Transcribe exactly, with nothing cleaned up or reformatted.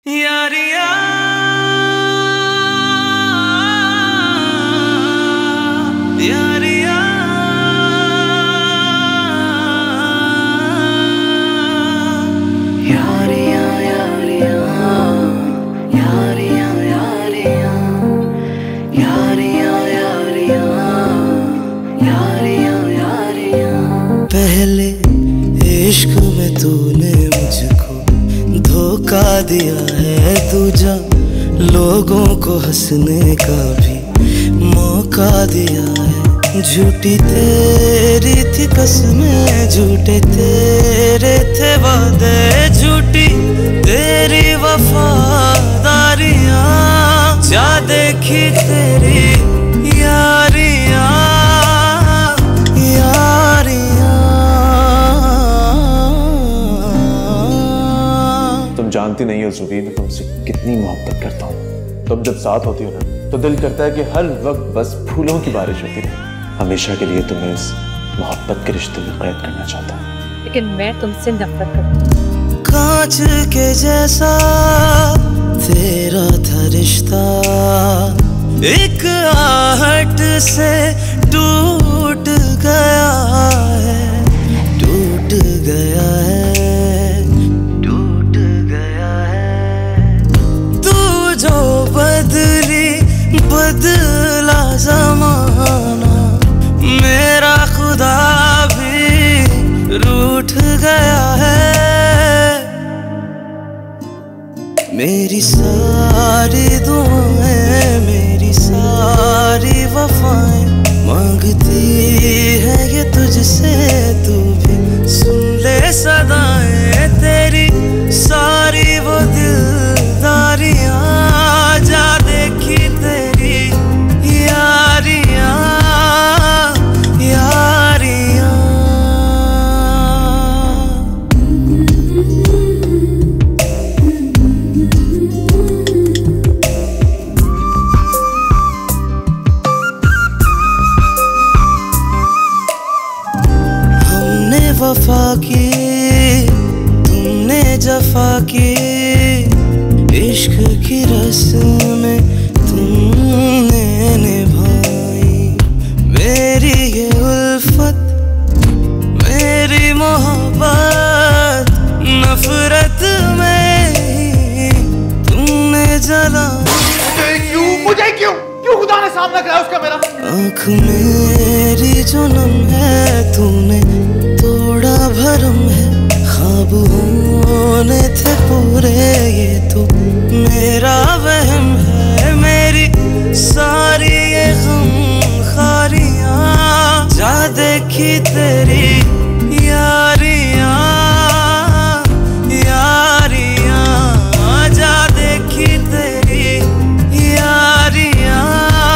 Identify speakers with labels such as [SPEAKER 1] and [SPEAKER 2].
[SPEAKER 1] यारिया यारिया यारिया यारिया यारिया यारिया यारिया यारिया यारिया यारिया। पहले इश्क में तूने मुझको धोखा दिया है, दूजा लोगों को हंसने का भी मौका दिया है। झूठी तेरी थी कसमें, झूठे तेरे थे वादे, झूठी तेरी वफादारियां, जा देखी तेरी यारियां यारियां।
[SPEAKER 2] तुम जानती नहीं हो ज़ुबी, मैं तुमसे कितनी मोहब्बत करता हूँ। तुम जब साथ होती हो ना तो दिल करता है कि हर वक्त बस फूलों की बारिश होती रहे। हमेशा के लिए तुम्हें इस मोहब्बत के रिश्ते में कैद करना चाहता हूँ,
[SPEAKER 3] लेकिन मैं तुमसे नफरत करती हूँ।
[SPEAKER 1] कांच के जैसा तेरा था रिश्ता, एक आहट से टूट गया है, टूट गया है, टूट गया है। तू जो बदली बदला ज़माना, मेरा खुदा भी रूठ गया है। मेरी सारी दुआएं, मेरी सारी वफाएं मांगती है ये तुझसे, तू भी सुन ले सदाएं। तेरी सारी वो दिलदारियां, जा देखी तेरी यारियां यारियां। हमने वफा की, तुमने जफा की, इश्क की रस्में तुमने निभाई। मेरी ये उल्फत, मेरी मोहब्बत, नफरत में ही तुमने जलाई।
[SPEAKER 4] क्यों मुझे क्यों क्यों खुदा ने सामना कराया उसका मेरा?
[SPEAKER 1] आँख मेरी जो नम है, तूने तोड़ा भरम है। ख्वाब होने थे पूरे, ये तो मेरा वहम है। मेरी सारी ये गम खारियां, जा देखी तेरी यारी